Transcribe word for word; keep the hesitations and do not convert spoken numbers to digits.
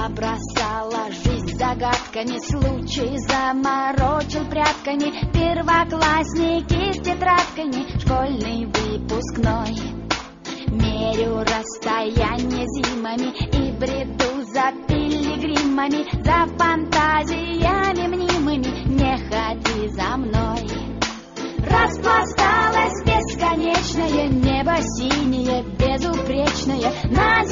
Забросала жизнь загадками, случай заморочил прядками. Первоклассники с тетрадками, школьный выпускной. Мерю расстояние зимами и бреду за пилигримами, за фантазиями мнимыми, не ходи за мной. Распласталось бесконечное небо синее, безупречное, на